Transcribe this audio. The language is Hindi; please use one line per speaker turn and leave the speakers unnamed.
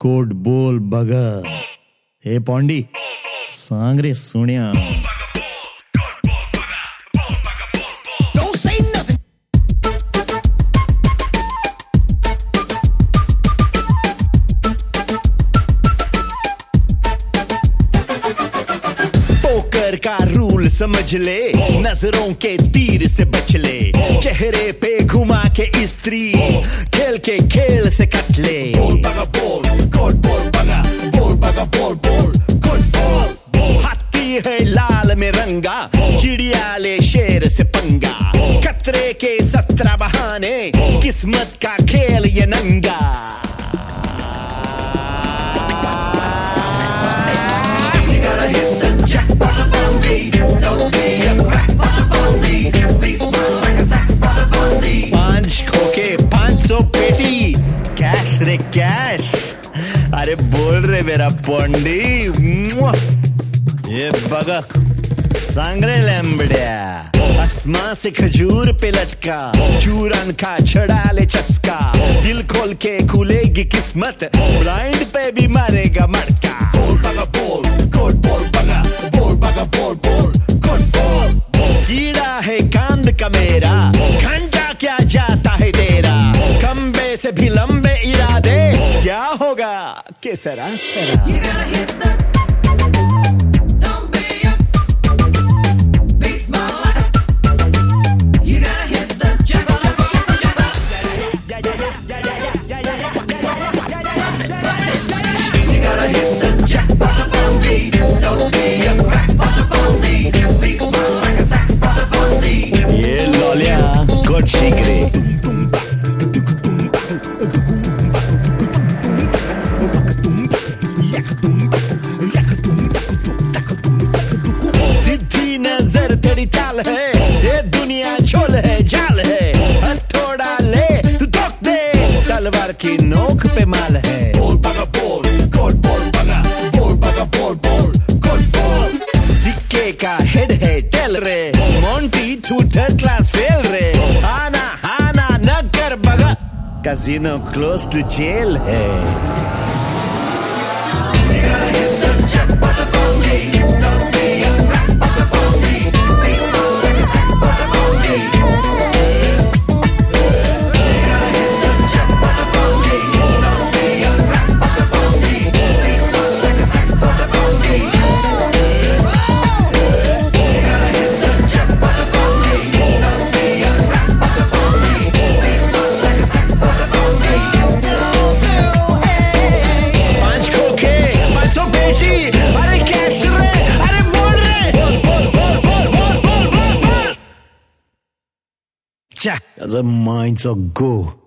कोट बोल बगा ए पौंडी सांग रे सुनिया
पोकर का रूल समझ ले, नजरों के तीर से बच ले, चेहरे पे घुमा के स्त्री खेल के खेल से कट ले। बोल बगा बोल, कोट बोल बगा, बोल बगा बोल बोल, कोट बोल। हाथी है लाल में रंगा, चिड़िया ले शेर से पंगा, खतरे के 17 बहाने, किस्मत का खेल ये नंगा। पांच खोके 500 पेटी, कैश रे कैश। अरे बोल रे मेरा पौंडी, ये बगा सांगरे लैम्बड़िया, आसमां से खजूर पे लटका, चूरन का छड़ा ले चस्का, दिल खोल के खुलेगी किस्मत, ब्लाइंड पे भी मारेगा मटका। बोल बगा बोल, कोट बोल बगा, बोल बगा बोल बोल, कोट बोल। कीड़ा है कांद का मेरा, घंटा क्या जाता है तेरा, खंबे से भी लंबे इरादे, क्या होगा के सरा सरा। ये लौलिया गुड सीक्रेट। सीधी नजर तेरी चाल है, ये दुनिया झोल है जाल है, हथौड़ा ले तू ठोक दे, तलवार की नोक पे माल है। बोल बगा बोल, कोट बोल बगा, बोल बगा बोल बोल, कोट बोल। सिक्के का हेड है टेल रे, मोंटी तू थर्ड क्लास फेल रे, आना हाना न कर बगा, कैसीनो क्लोज टू जेल है। As a mind's a go.